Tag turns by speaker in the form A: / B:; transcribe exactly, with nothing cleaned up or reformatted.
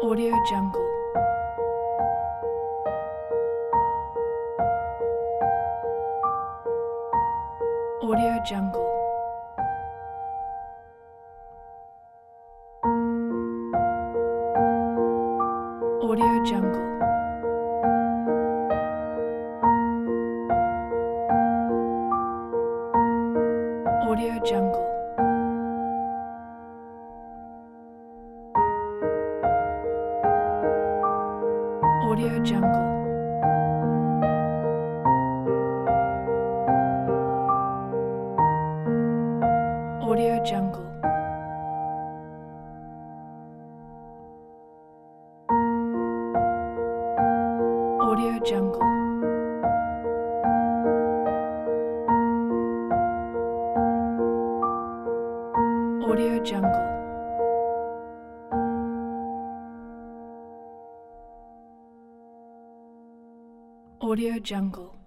A: Audio Jungle. Audio Jungle. Audio Jungle. Audio Jungle. Audio Jungle. Audio Jungle. Audio Jungle. Audio Jungle. Audio Jungle.